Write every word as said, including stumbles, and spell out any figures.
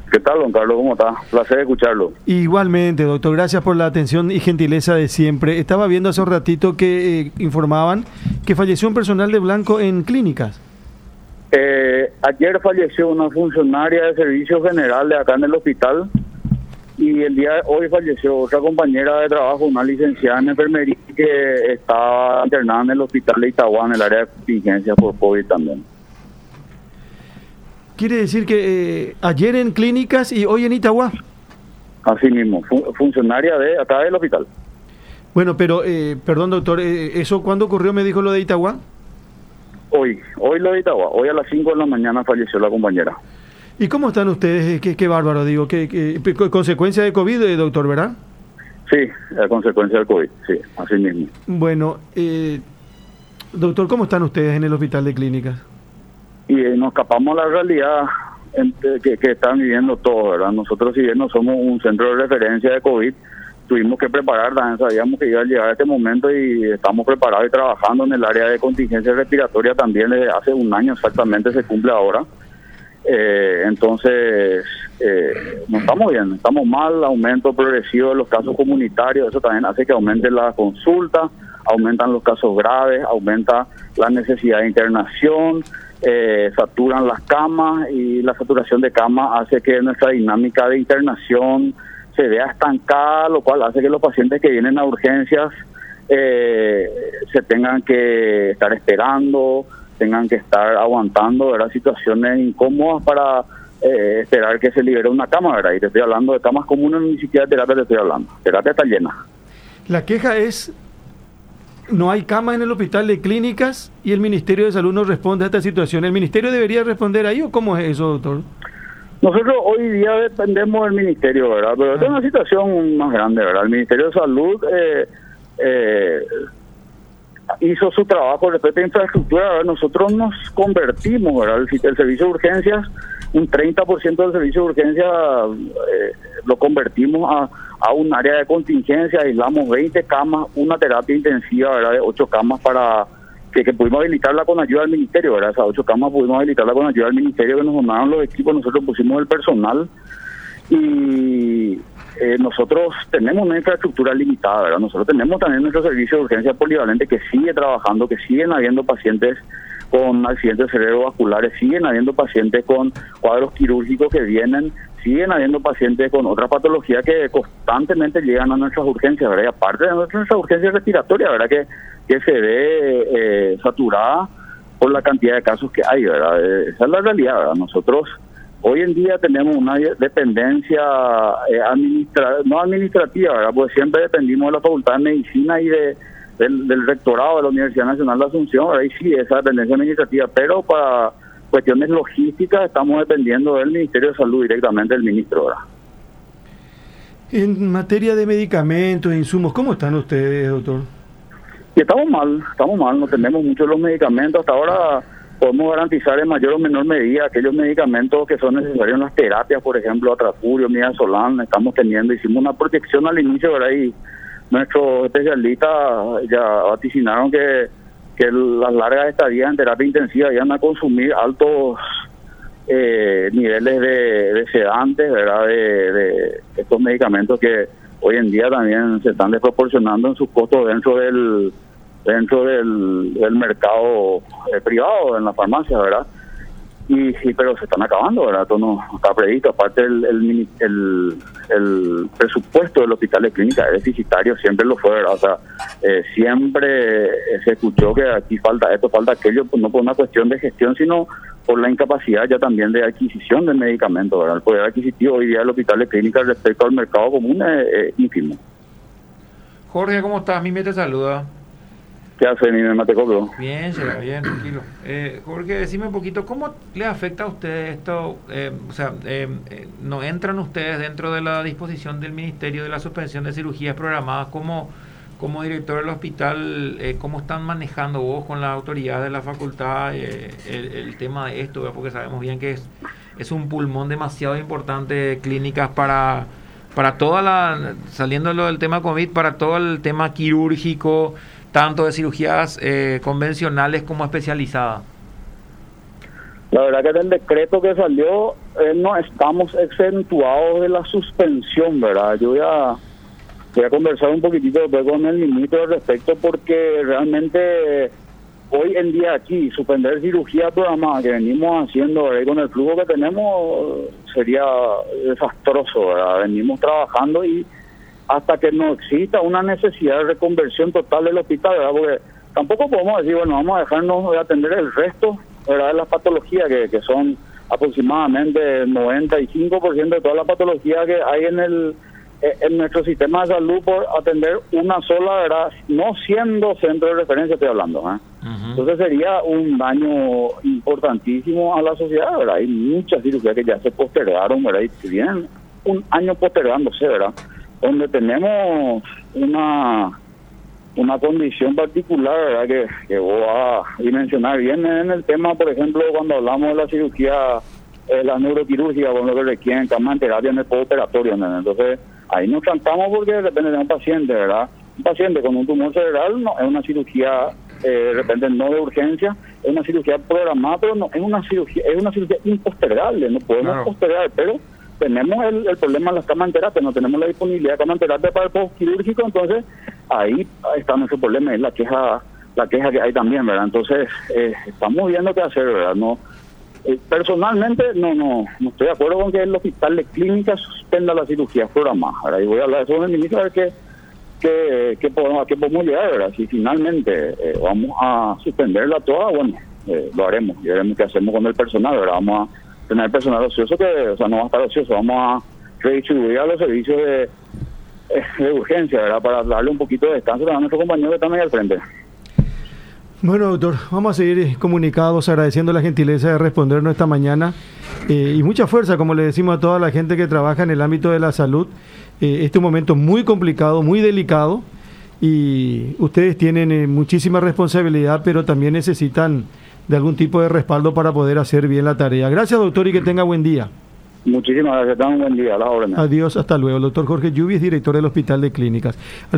¿Qué tal, don Carlos? ¿Cómo está? Placer escucharlo. Igualmente, doctor. Gracias por la atención y gentileza de siempre. Estaba viendo hace un ratito que eh, informaban que falleció un personal de Blanco en clínicas. Eh, ayer falleció una funcionaria de servicios generales acá en el hospital y el día de hoy falleció otra compañera de trabajo, una licenciada en enfermería que está internada en el hospital de Itagua en el área de contingencia por COVID también. ¿Quiere decir que eh, ayer en clínicas y hoy en Itagua? Así mismo, fun- funcionaria de acá del hospital. Bueno, pero, eh, perdón doctor, eh, ¿eso cuándo ocurrió? Me dijo lo de Itagua. Hoy, hoy lo de Itagua, hoy a las cinco de la mañana falleció la compañera. ¿Y cómo están ustedes? Qué, qué bárbaro, digo, ¿qué, qué, consecuencia de COVID, eh, doctor, verdad? Sí, a consecuencia del COVID, sí, así mismo. Bueno, eh, doctor, ¿cómo están ustedes en el hospital de clínicas? Y eh, nos escapamos a la realidad en, que, que están viviendo todos, ¿verdad? Nosotros, si bien no somos un centro de referencia de COVID, tuvimos que preparar, también sabíamos que iba a llegar este momento y estamos preparados y trabajando en el área de contingencia respiratoria también desde hace un año exactamente, se cumple ahora. Eh, entonces, eh, no estamos bien, estamos mal, aumento progresivo de los casos comunitarios, eso también hace que aumente la consulta, aumentan los casos graves, aumenta la necesidad de internación, eh, saturan las camas y la saturación de camas hace que nuestra dinámica de internación se vea estancada, lo cual hace que los pacientes que vienen a urgencias eh, se tengan que estar esperando, tengan que estar aguantando, ¿verdad? Situaciones incómodas para eh, esperar que se libere una cama, ¿verdad? Y te estoy hablando de camas comunes, ni siquiera de terapia te estoy hablando. Terapia está llena. La queja es, no hay cama en el hospital de clínicas y el Ministerio de Salud no responde a esta situación. ¿El Ministerio debería responder ahí o cómo es eso, doctor? Nosotros hoy día dependemos del Ministerio, ¿verdad? Pero esta es una situación más grande, ¿verdad? El Ministerio de Salud eh, eh, hizo su trabajo respecto a infraestructura, ¿verdad? Nosotros nos convertimos, ¿verdad? El, el servicio de urgencias, un treinta por ciento del servicio de urgencias eh, lo convertimos a, a un área de contingencia, aislamos veinte camas, una terapia intensiva, ¿verdad? De ocho camas para que, que pudimos habilitarla con ayuda del Ministerio, ¿verdad? Esas ocho camas pudimos habilitarla con ayuda del Ministerio, que nos donaron los equipos, nosotros pusimos el personal y eh, nosotros tenemos una infraestructura limitada, ¿verdad? Nosotros tenemos también nuestro servicio de urgencia polivalente que sigue trabajando, que siguen habiendo pacientes con accidentes cerebrovasculares, siguen habiendo pacientes con cuadros quirúrgicos que vienen, siguen habiendo pacientes con otras patologías que constantemente llegan a nuestras urgencias, ¿verdad? Y aparte de nuestras urgencias respiratorias, ¿verdad? Que, que se ve eh, saturada por la cantidad de casos que hay, ¿verdad? Eh, esa es la realidad, ¿verdad? Nosotros hoy en día tenemos una dependencia eh, administra no administrativa, ¿verdad? Pues siempre dependimos de la Facultad de Medicina y de del, del rectorado de la Universidad Nacional de Asunción, ¿verdad? Y sí, esa dependencia administrativa, pero para cuestiones logísticas estamos dependiendo del Ministerio de Salud directamente, del ministro, ¿verdad? En materia de medicamentos e insumos, ¿cómo están ustedes, doctor? Y estamos mal, estamos mal, no tenemos muchos de los medicamentos. Hasta ahora podemos garantizar en mayor o menor medida aquellos medicamentos que son necesarios en las terapias, por ejemplo, atrapurio, midazolam, estamos teniendo, hicimos una protección al inicio, ¿verdad? Y nuestros especialistas ya vaticinaron que, que las largas estadías en terapia intensiva iban a consumir altos eh, niveles de, de sedantes, ¿verdad? De, de estos medicamentos que hoy en día también se están desproporcionando en sus costos dentro del dentro del, del mercado eh, privado, en la farmacia, ¿verdad? Y, y pero se están acabando, ¿verdad? Esto no está previsto. Aparte el el, el el presupuesto del hospital de clínica es deficitario, siempre lo fue, ¿verdad? O sea, eh, siempre se escuchó que aquí falta esto, falta aquello, pues no por una cuestión de gestión, sino por la incapacidad ya también de adquisición de medicamentos, ¿verdad? El poder adquisitivo hoy día del hospital de clínica respecto al mercado común es, es ínfimo. Jorge, ¿cómo estás? Mime te saluda. ¿Qué hace mi Matecoplo? Bien, será bien, tranquilo. Eh, Jorge, decime un poquito, ¿cómo le afecta a ustedes esto? Eh, o sea, eh, eh, ¿no entran ustedes dentro de la disposición del Ministerio de la suspensión de cirugías programadas? ¿Cómo, como director del hospital, eh, cómo están manejando vos con la autoridad de la facultad eh, el, el tema de esto? Porque sabemos bien que es, es un pulmón demasiado importante de clínicas para, para toda la, saliendo del tema COVID, para todo el tema quirúrgico, tanto de cirugías eh, convencionales como especializadas. La verdad que en el decreto que salió eh, no estamos exentuados de la suspensión, ¿verdad? Yo voy a, voy a conversar un poquitito después con el ministro al respecto, porque realmente hoy en día aquí suspender cirugía programada que venimos haciendo, ¿verdad? Y con el flujo que tenemos sería desastroso, ¿verdad? Venimos trabajando y hasta que no exista una necesidad de reconversión total del hospital, ¿verdad? Porque tampoco podemos decir, bueno, vamos a dejarnos de atender el resto, ¿verdad?, de las patologías, que, que son aproximadamente el noventa y cinco por ciento de todas las patologías que hay en el en nuestro sistema de salud, por atender una sola, ¿verdad?, no siendo centro de referencia, estoy hablando, ¿eh? Uh-huh. Entonces sería un daño importantísimo a la sociedad, ¿verdad? Hay muchas cirugías que ya se postergaron, ¿verdad?, y vienen un año postergándose, ¿verdad?, donde tenemos una una condición particular, ¿verdad?, que, que voy a dimensionar bien en el tema, por ejemplo, cuando hablamos de la cirugía, eh, la neuroquirúrgica, con lo que requieren cama en terapia en el postoperatorio, ¿no? Entonces, ahí nos tratamos porque de repente de un paciente, ¿verdad? Un paciente con un tumor cerebral no es una cirugía, eh, de repente no de urgencia, es una cirugía programada, pero no es una cirugía, es una cirugía impostergable, no podemos claro. postergar, pero tenemos el, el problema de las camas en terapia, no tenemos la disponibilidad de camas en terapia para el postquirúrgico, entonces ahí está nuestro problema, es la queja la queja que hay también, ¿verdad? Entonces eh, estamos viendo qué hacer, ¿verdad? No eh, personalmente no no no estoy de acuerdo con que el hospital de clínicas suspenda la cirugía programada, ¿verdad? Y voy a hablar de eso con el ministro a ver qué qué, qué podemos, a qué podemos llegar, ¿verdad? Si finalmente eh, vamos a suspenderla toda, bueno, eh, lo haremos y veremos qué hacemos con el personal, ¿verdad? Vamos a tener personal ocioso que, o sea, no va a estar ocioso, vamos a redistribuir a los servicios de, de urgencia, ¿verdad?, para darle un poquito de descanso a nuestros compañeros que están ahí al frente. Bueno, doctor, vamos a seguir comunicados, agradeciendo la gentileza de respondernos esta mañana eh, y mucha fuerza, como le decimos a toda la gente que trabaja en el ámbito de la salud. Eh, este es un momento muy complicado, muy delicado, y ustedes tienen eh, muchísima responsabilidad, pero también necesitan de algún tipo de respaldo para poder hacer bien la tarea. Gracias, doctor, y que tenga buen día. Muchísimas gracias, tengan un buen día. A las órdenes. Adiós, hasta luego. El doctor Jorge Lluvias, director del Hospital de Clínicas.